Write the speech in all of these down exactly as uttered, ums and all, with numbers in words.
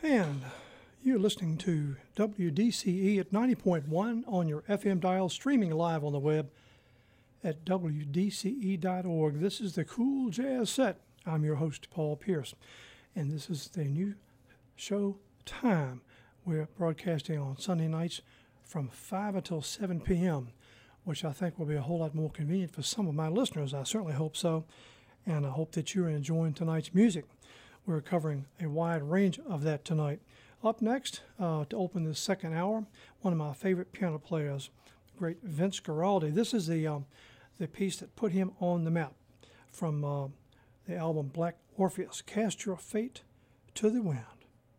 And you're listening to W D C E at ninety point one on your F M dial, streaming live on the web at W D C E dot org. This is the Cool Jazz Set. I'm your host, Paul Pierce, and this is the new show time. We're broadcasting on Sunday nights from five until seven p.m., which I think will be a whole lot more convenient for some of my listeners. I certainly hope so, and I hope that you're enjoying tonight's music. We're covering a wide range of that tonight. Up next, uh, to open the second hour, one of my favorite piano players, the great Vince Guaraldi. This is the um, the piece that put him on the map from uh, the album Black Orpheus, Cast Your Fate to the Wind.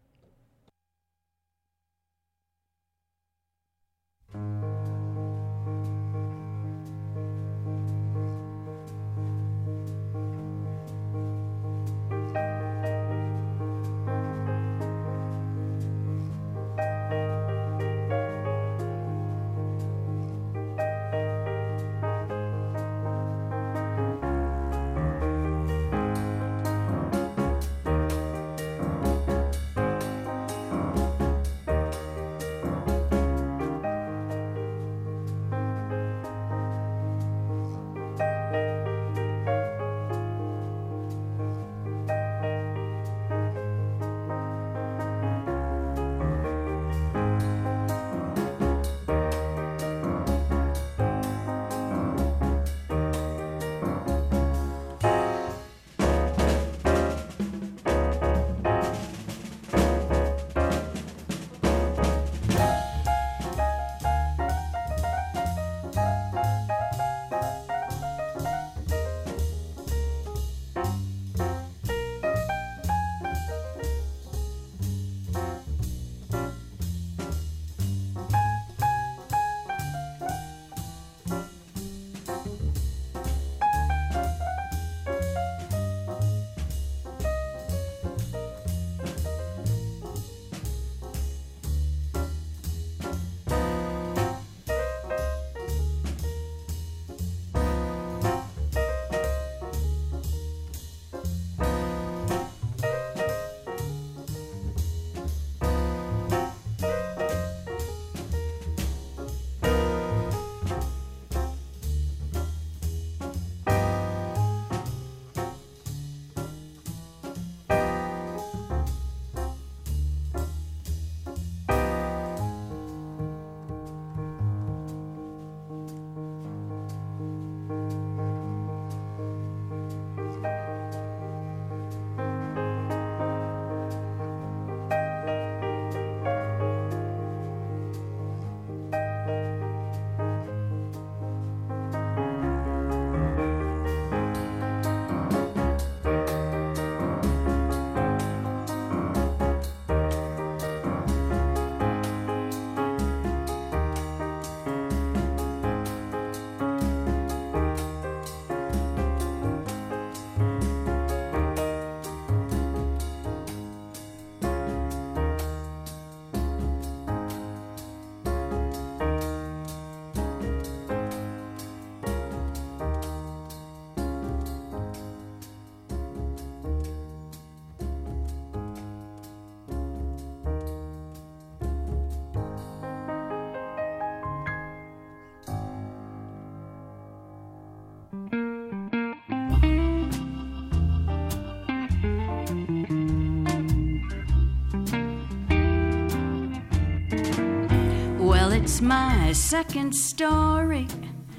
It's my second story,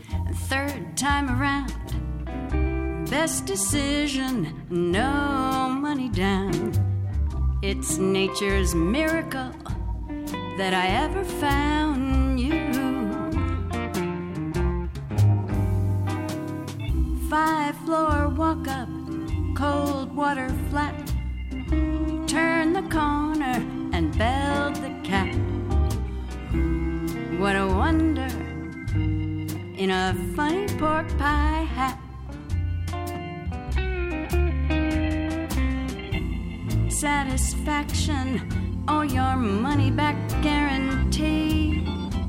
third time around. Best decision, no money down. It's nature's miracle that I ever found you. Five floor walk up, cold water flat. Turn the corner and belled the cat. What a wonder in a funny pork pie hat. Satisfaction or your money back guarantee.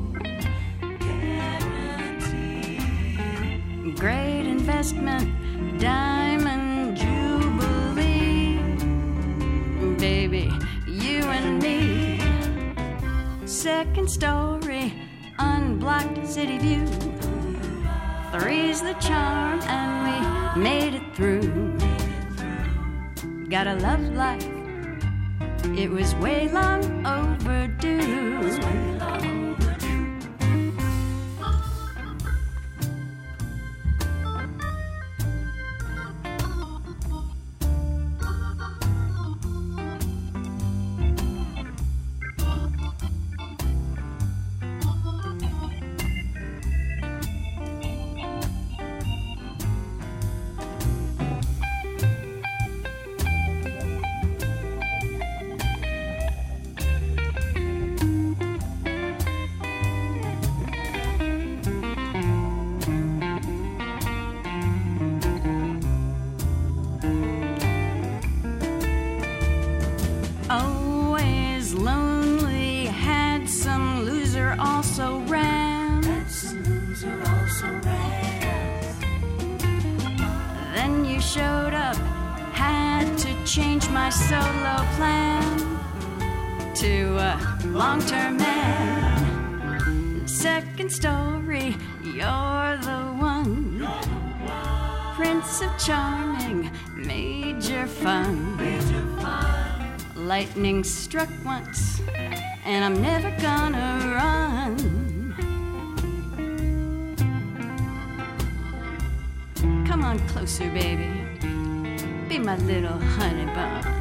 Guarantee. Great investment, diamond jubilee. Baby, you and and me. Second story, unblocked city view. Three's the charm, and we made it through. Got a love life, it was way long overdue. Always lonely, had some loser also ran. Had some loser also ran. Then you showed up, had to change my solo plan to a long-term man. Second story, you're the one. Prince of Charming, major fun. Major fun. Lightning struck once, and I'm never gonna run. Come on closer, baby. Be my little honey bun.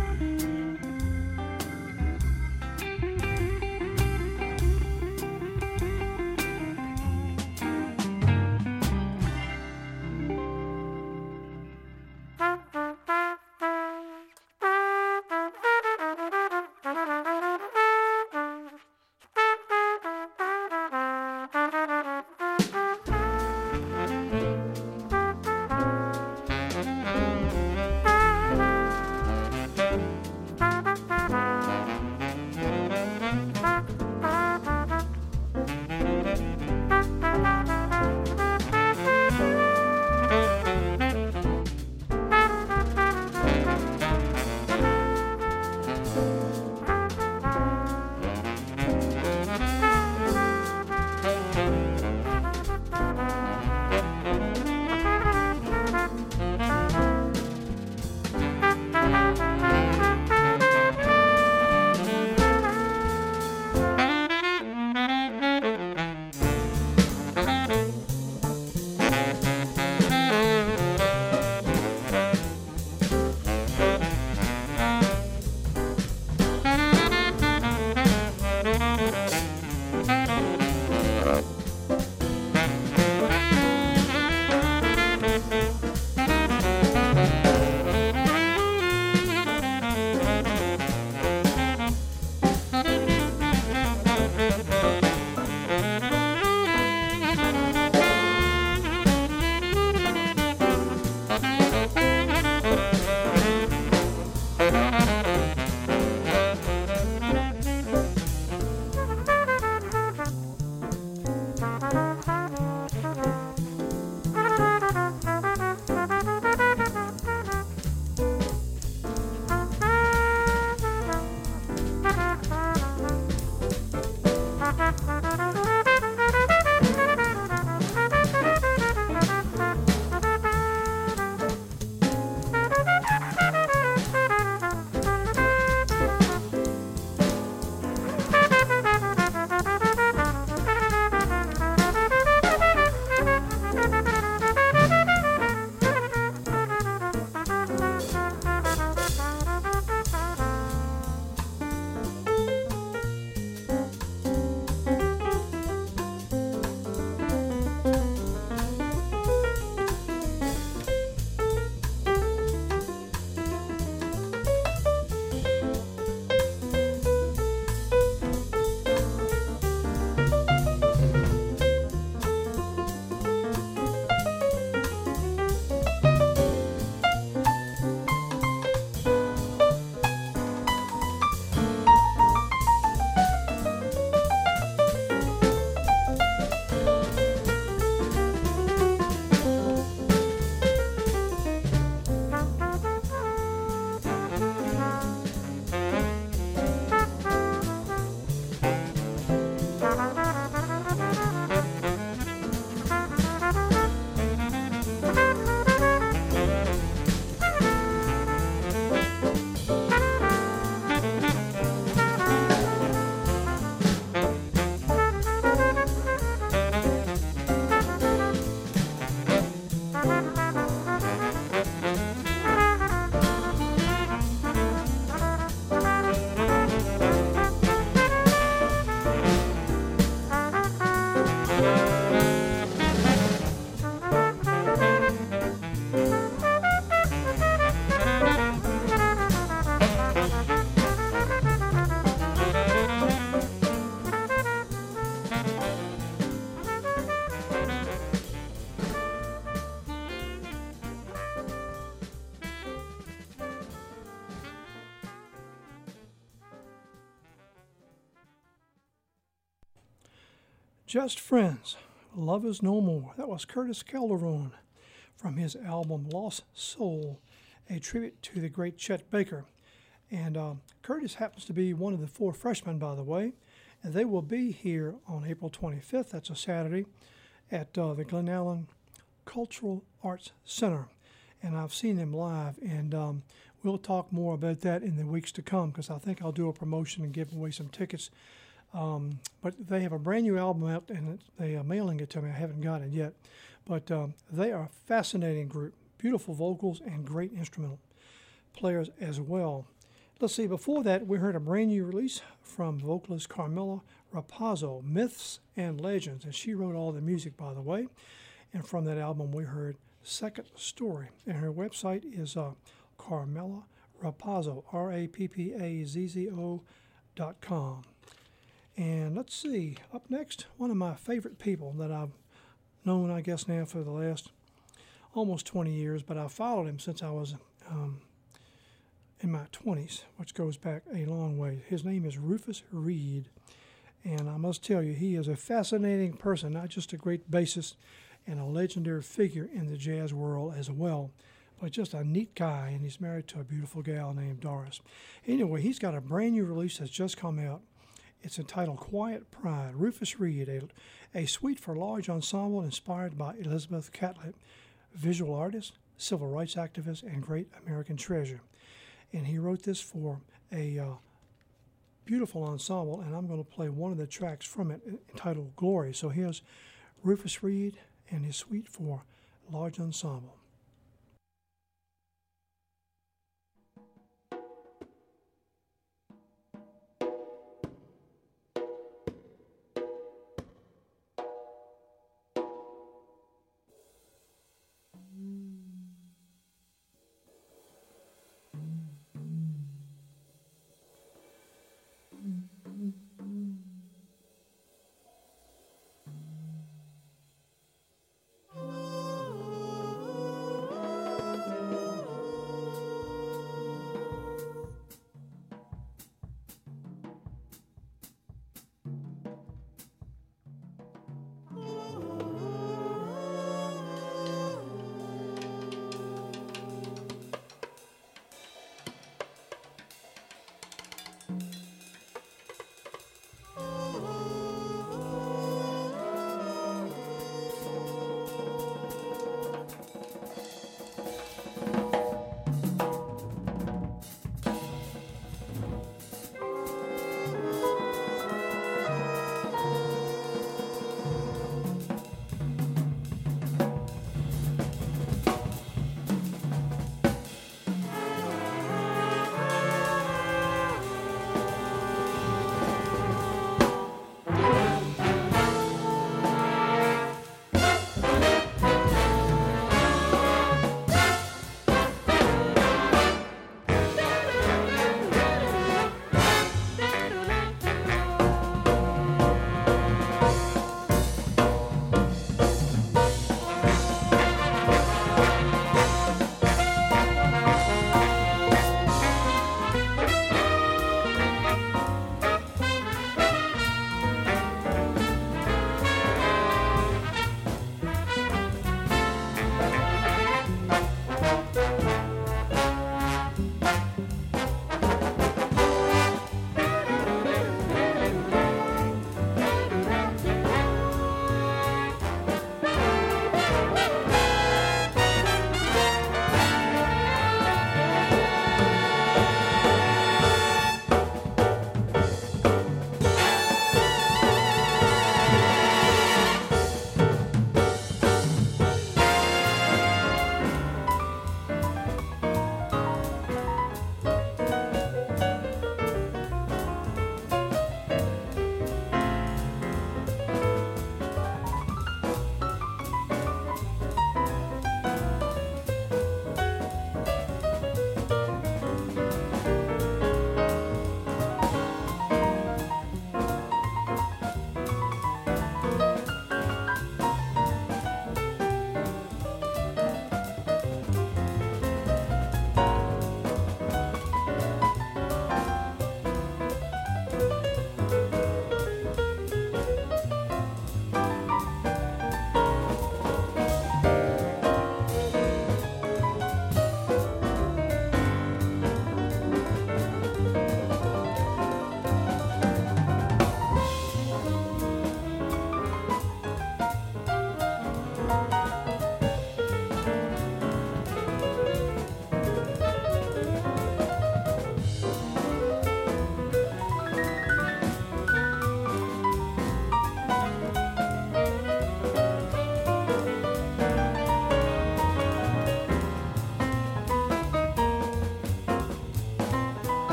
Just Friends, Love Is No More. That was Curtis Calderon from his album Lost Soul, a tribute to the great Chet Baker. And uh, Curtis happens to be one of the four freshmen, by the way, and they will be here on April twenty-fifth, that's a Saturday, at uh, the Glen Allen Cultural Arts Center. And I've seen them live, and um, we'll talk more about that in the weeks to come, because I think I'll do a promotion and give away some tickets. Um, but they have a brand new album out, and they are mailing it to me. I haven't got it yet. But um, they are a fascinating group, beautiful vocals and great instrumental players as well. Let's see, before that, we heard a brand new release from vocalist Carmela Rapazzo, Myths and Legends, and she wrote all the music, by the way. And from that album, we heard Second Story. And her website is uh, Carmela Rapazzo, R A P P A Z Z O dot com. And let's see, up next, one of my favorite people that I've known, I guess, now for the last almost twenty years, but I've followed him since I was um, in my twenties, which goes back a long way. His name is Rufus Reid, and I must tell you, he is a fascinating person, not just a great bassist and a legendary figure in the jazz world as well, but just a neat guy, and he's married to a beautiful gal named Doris. Anyway, he's got a brand new release that's just come out. It's entitled Quiet Pride. Rufus Reid, a, a suite for large ensemble inspired by Elizabeth Catlett, visual artist, civil rights activist, and great American treasure. And he wrote this for a uh, beautiful ensemble, and I'm going to play one of the tracks from it entitled Glory. So here's Rufus Reid and his suite for large ensemble.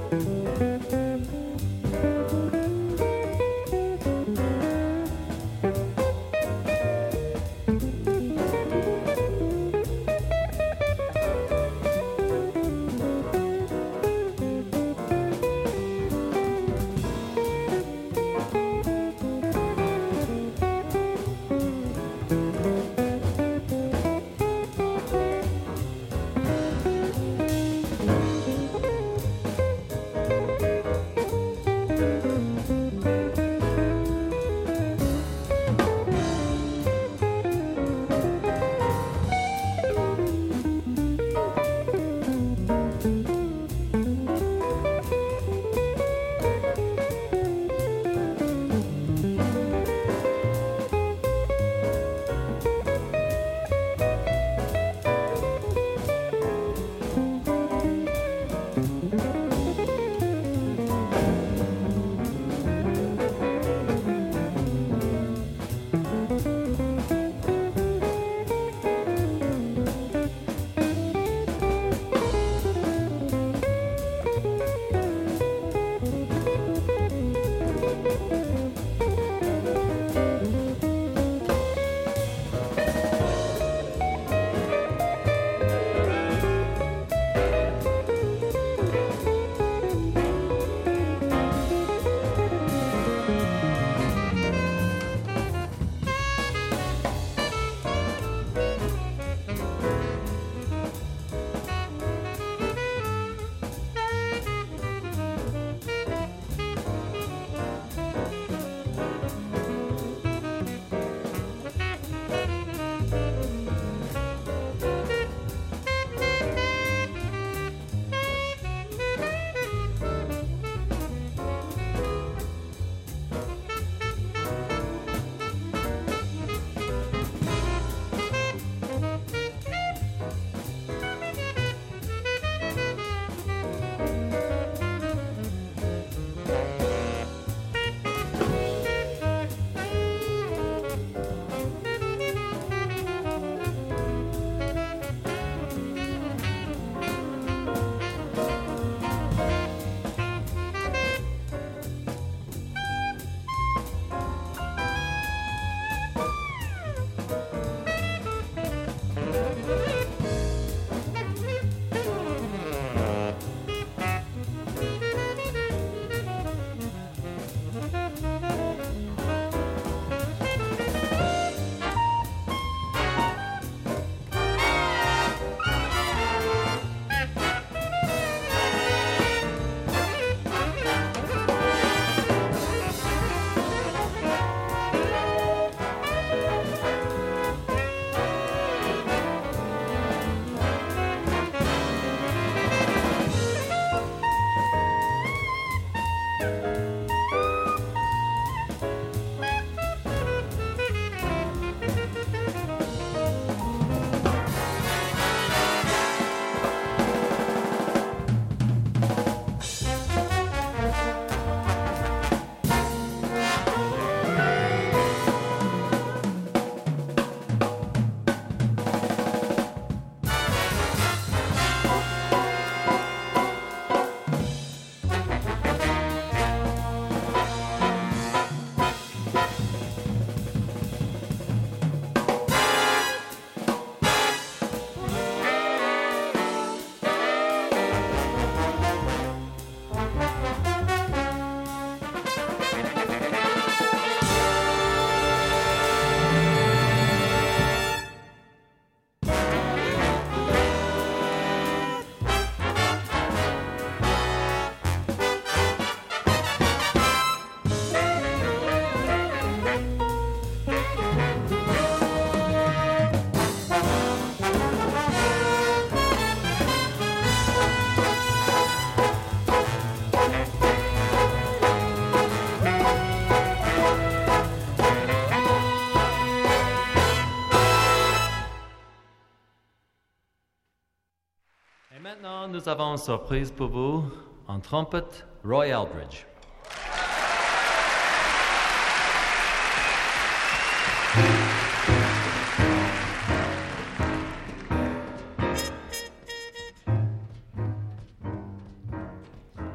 Maintenant, nous avons une surprise pour vous. En trompette, Roy Eldridge.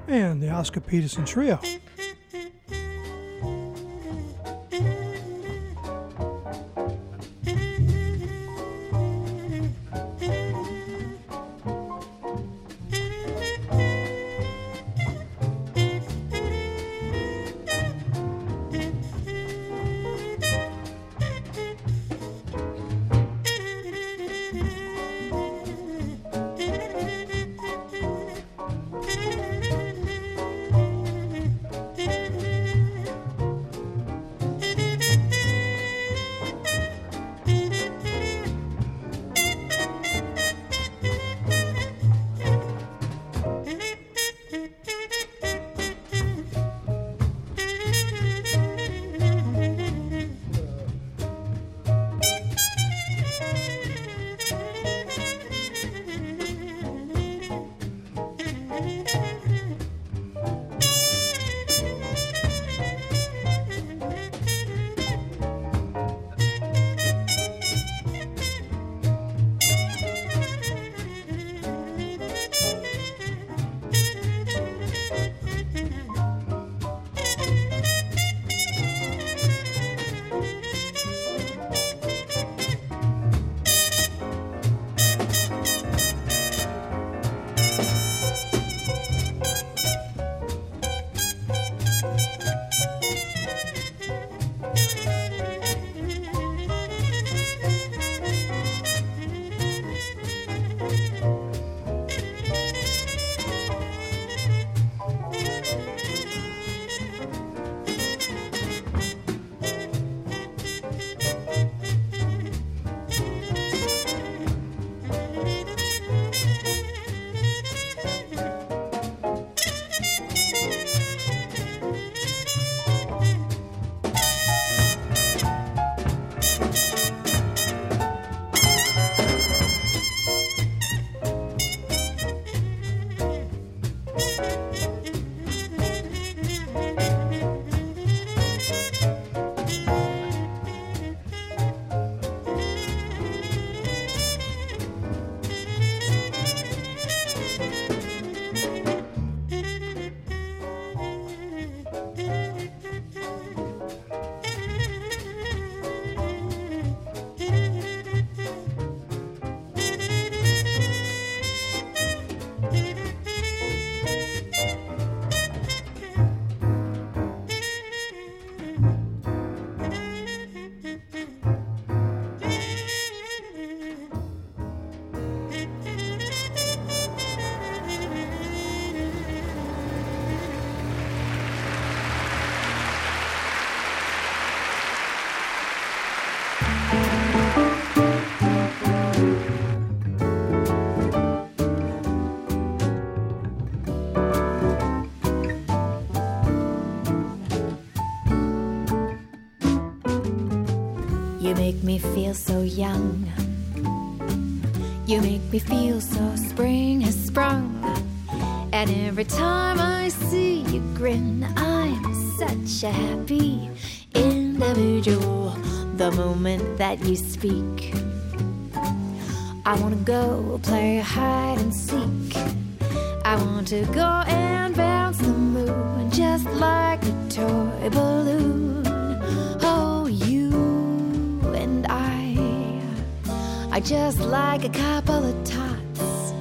and the Oscar Peterson Trio. You make me feel so young. You make me feel so spring has sprung. And every time I see you grin, I'm such a happy individual. The moment that you speak, I wanna go play hide and seek. I want to go and bounce the moon just like a toy balloon. Oh, you and I are just like a couple of tots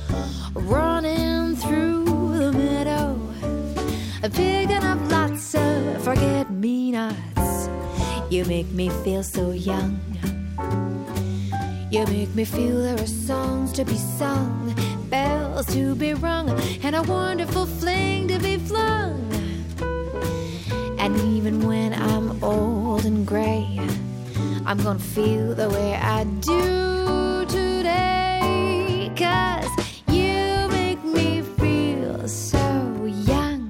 running through the meadow, picking up lots of forget-me-nots. You make me feel so young. You make me feel there are songs to be sung, bells to be rung, and a wonderful fling to be flung. And even when I'm old and gray, I'm gonna feel the way I do today, 'cause you make me feel so young.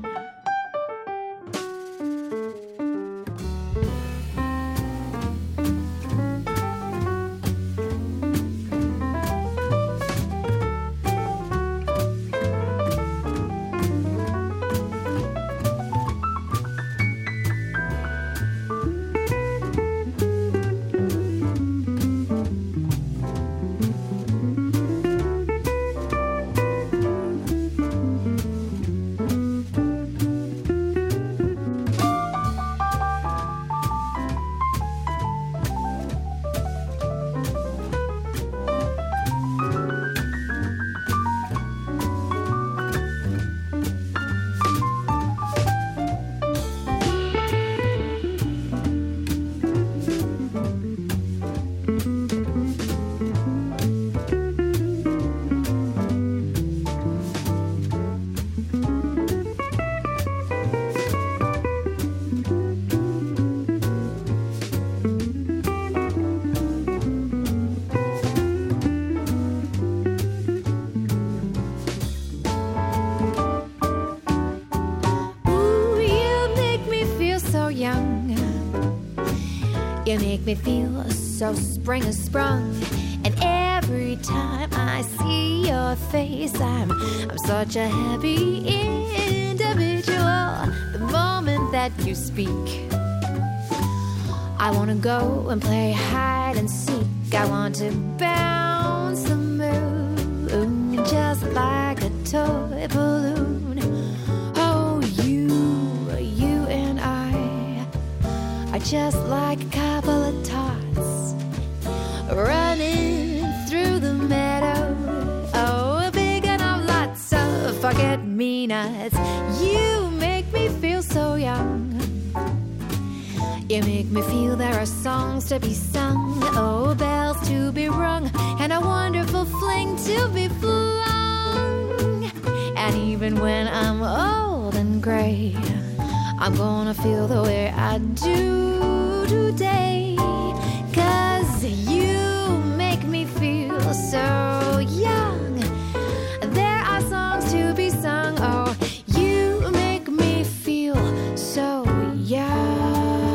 make me feel so spring has sprung. And every time I see your face, I'm, I'm such a happy individual. The moment that you speak, I wanna go and play hide and seek. I want to bounce the moon just like a toy balloon. Oh, you, you and I are just like a couple of tots running through the meadow. Oh, big enough lots of forget-me-nots. You make me feel so young. You make me feel there are songs to be sung, oh, bells to be rung, and a wonderful fling to be flung. And even when I'm old and gray, I'm gonna feel the way I do today. 'Cause you make me feel so young. There are songs to be sung, oh, you make me feel so young.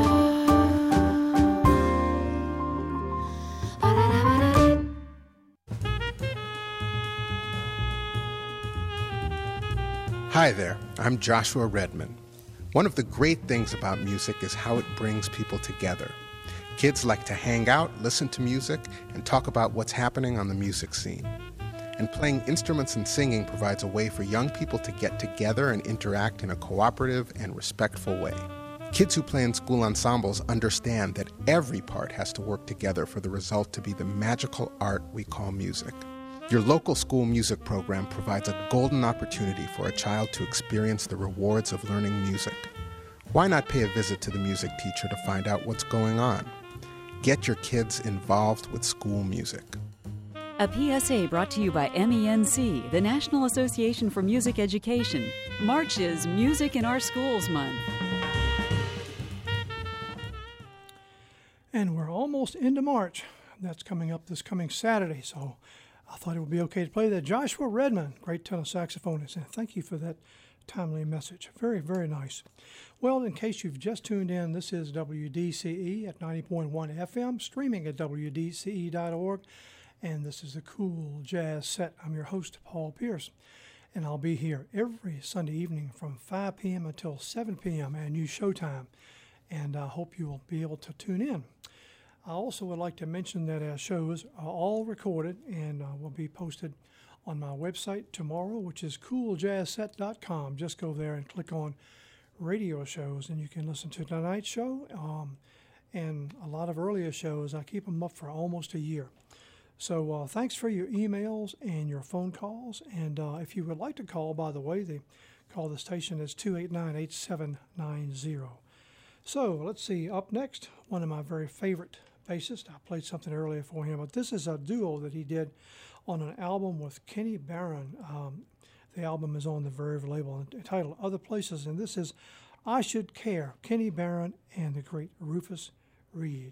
Hi there, I'm Joshua Redman. One of the great things about music is how it brings people together. Kids like to hang out, listen to music, and talk about what's happening on the music scene. And playing instruments and singing provides a way for young people to get together and interact in a cooperative and respectful way. Kids who play in school ensembles understand that every part has to work together for the result to be the magical art we call music. Your local school music program provides a golden opportunity for a child to experience the rewards of learning music. Why not pay a visit to the music teacher to find out what's going on? Get your kids involved with school music. A P S A brought to you by M E N C, the National Association for Music Education. March is Music in Our Schools Month. And we're almost into March. That's coming up this coming Saturday, so I thought it would be okay to play that. Joshua Redman, great tenor saxophonist, and thank you for that timely message. Very, very nice. Well, in case you've just tuned in, this is W D C E at ninety point one F M, streaming at W D C E dot org, and this is the Cool Jazz Set. I'm your host, Paul Pierce, and I'll be here every Sunday evening from five p.m. until seven p.m. at New Showtime, and I hope you will be able to tune in. I also would like to mention that our shows are all recorded and uh, will be posted on my website tomorrow, which is cool jazz set dot com. Just go there and click on radio shows, and you can listen to tonight's show um, and a lot of earlier shows. I keep them up for almost a year. So uh, thanks for your emails and your phone calls. And uh, if you would like to call, by the way, the call the station is two eight nine, eight seven nine zero. So let's see. Up next, one of my very favorite bassist. I played something earlier for him, but this is a duo that he did on an album with Kenny Barron. Um, the album is on the Verve label entitled Other Places, and this is I Should Care, Kenny Barron and the great Rufus Reid.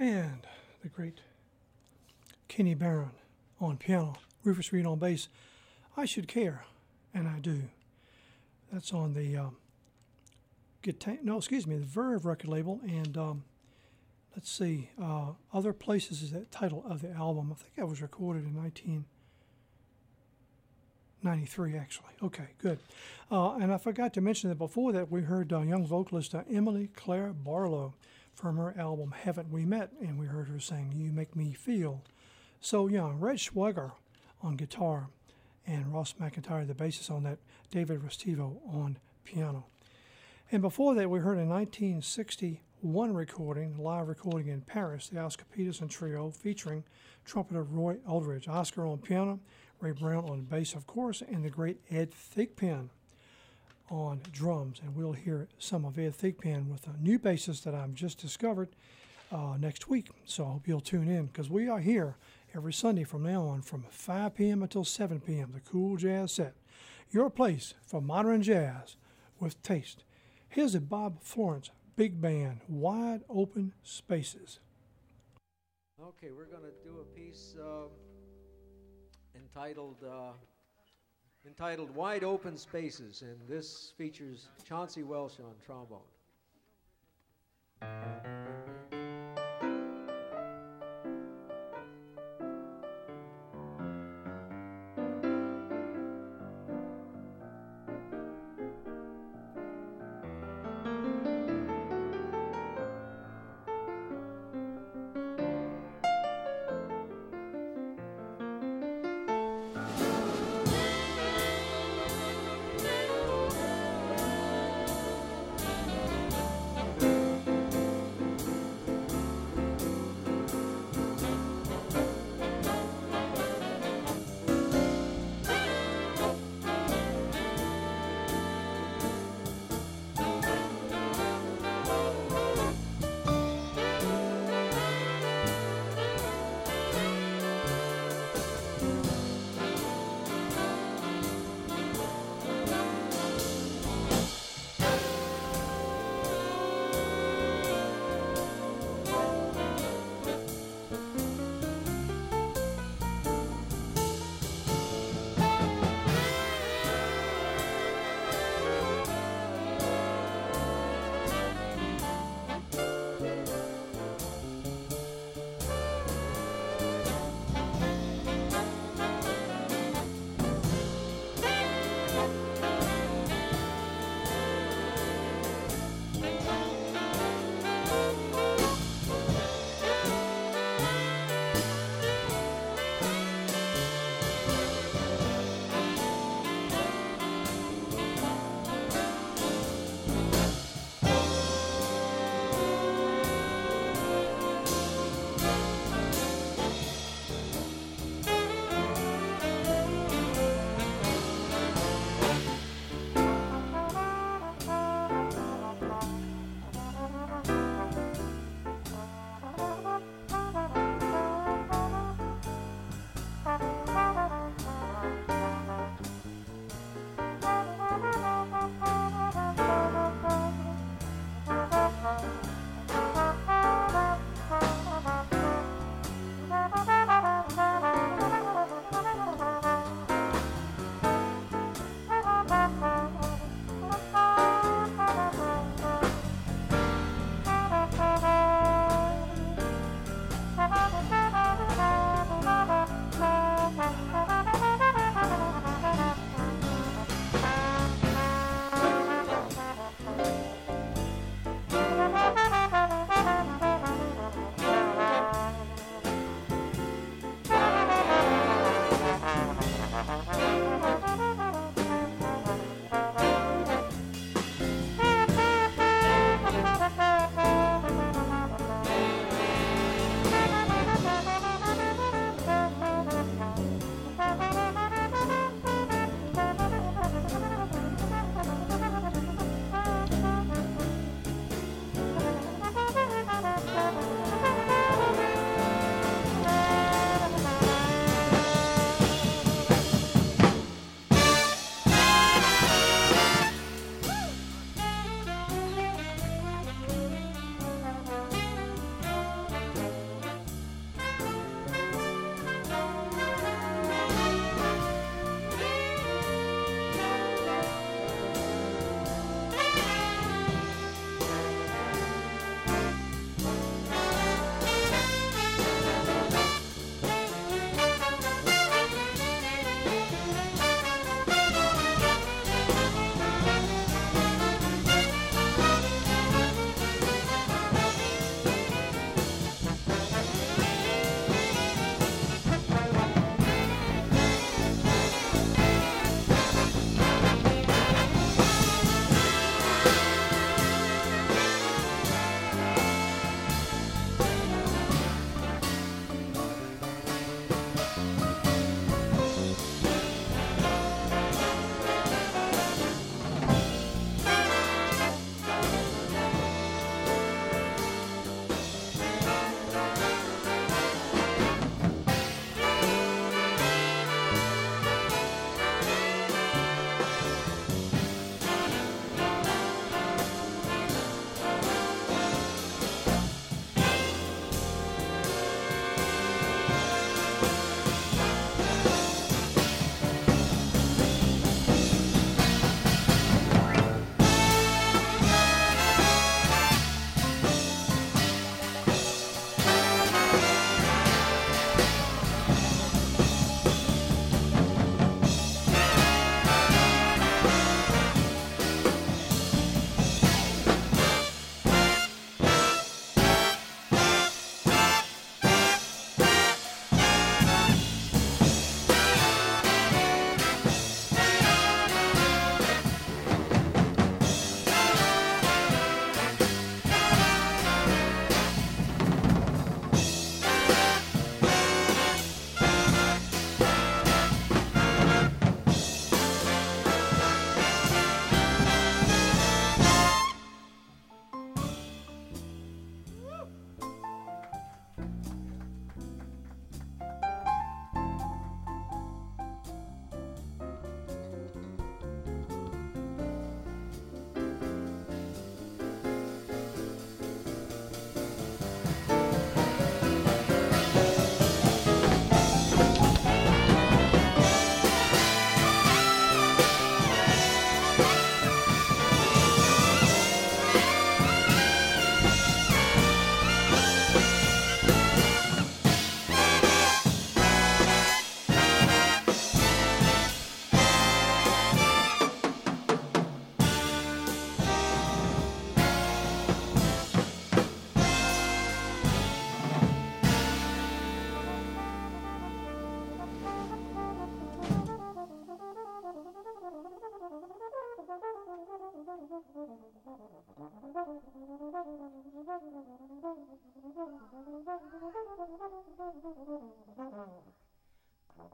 And the great Kenny Barron on piano, Rufus Reid on bass. I Should Care, and I Do. That's on the um, guitar, no, excuse me, the Verve record label, and um, let's see, uh, Other Places is the title of the album. I think that was recorded in nineteen ninety-three, actually. Okay, good. Uh, and I forgot to mention that before that we heard uh, young vocalist uh, Emily Claire Barlow from her album Haven't We Met, and we heard her sing You Make Me Feel So Young. Red Schwager on guitar, and Ross McIntyre, the bassist on that, David Restivo on piano. And before that, we heard a nineteen sixty-one recording, live recording in Paris, the Oscar Peterson Trio, featuring trumpeter Roy Eldridge, Oscar on piano, Ray Brown on bass, of course, and the great Ed Thigpen on drums. And we'll hear some of Ed Thigpen with a new bassist that I've just discovered uh, next week. So I hope you'll tune in, because we are here every Sunday from now on from five p.m. until seven p.m., the Cool Jazz Set, your place for modern jazz with taste. Here's a Bob Florence Big Band, Wide Open Spaces. Okay, we're going to do a piece uh, entitled uh, entitled Wide Open Spaces, and this features Chauncey Welsh on trombone.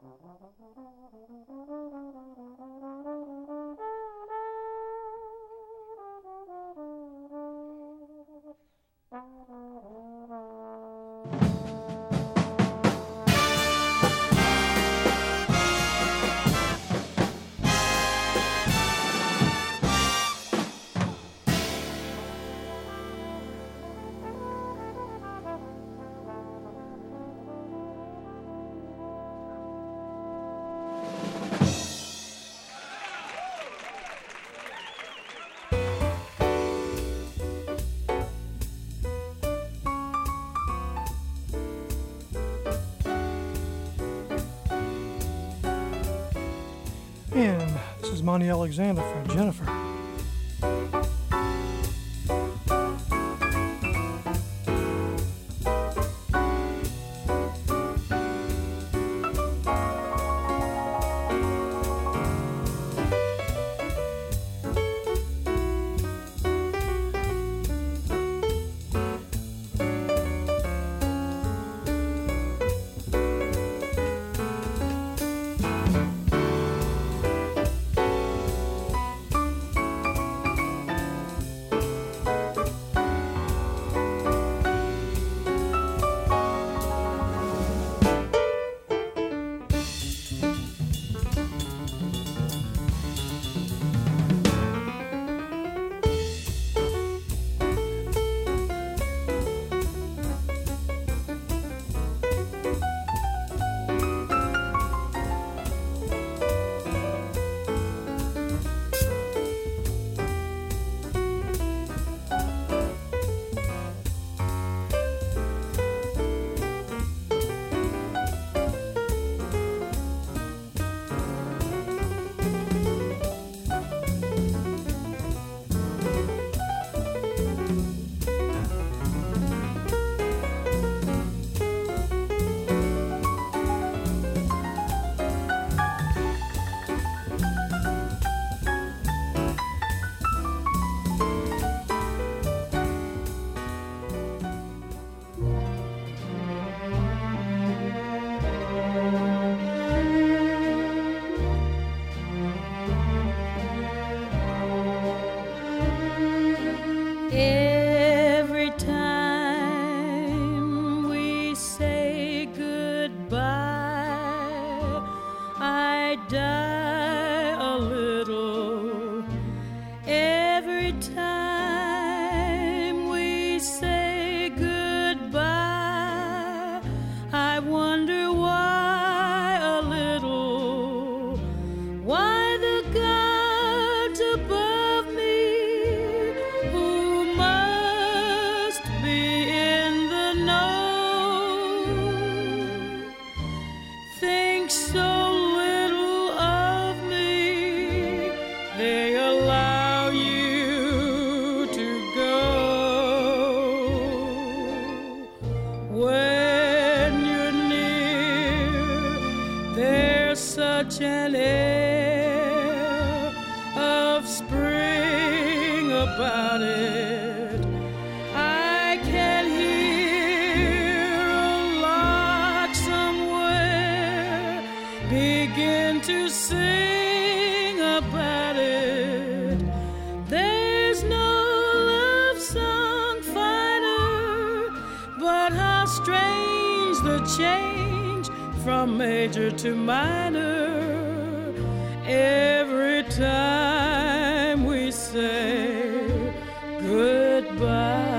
And this is Monty Alexander for Jennifer. such an air of spring about it. I can hear a lark somewhere begin to sing about it. There's no love song finer, but how strange the change from major to minor every time we say goodbye.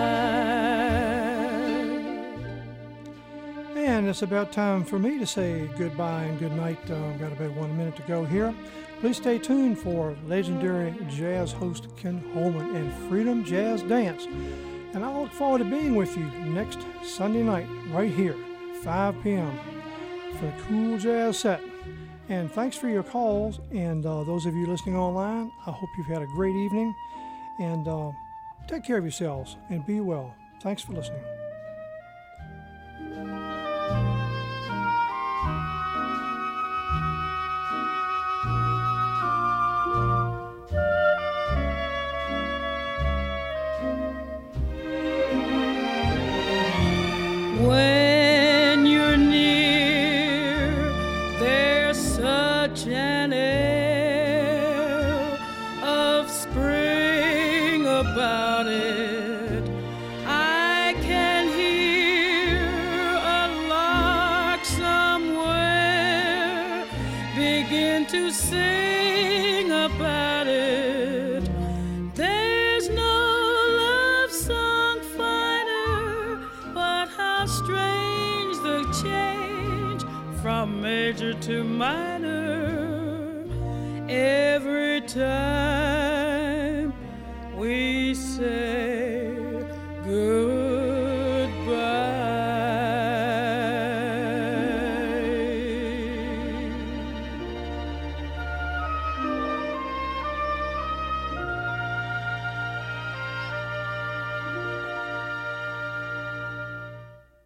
And it's about time for me to say goodbye and good night. Uh, I've got about one minute to go here. Please stay tuned for legendary jazz host Ken Holman and Freedom Jazz Dance. And I look forward to being with you next Sunday night right here, five p.m. for the Cool Jazz Set. And thanks for your calls, and uh, those of you listening online, I hope you've had a great evening, and uh, take care of yourselves and be well. Thanks for listening. When you're near, there about it. I can hear a lark somewhere begin to sing about it. There's no love song finer, but how strange the change from major to minor every time we say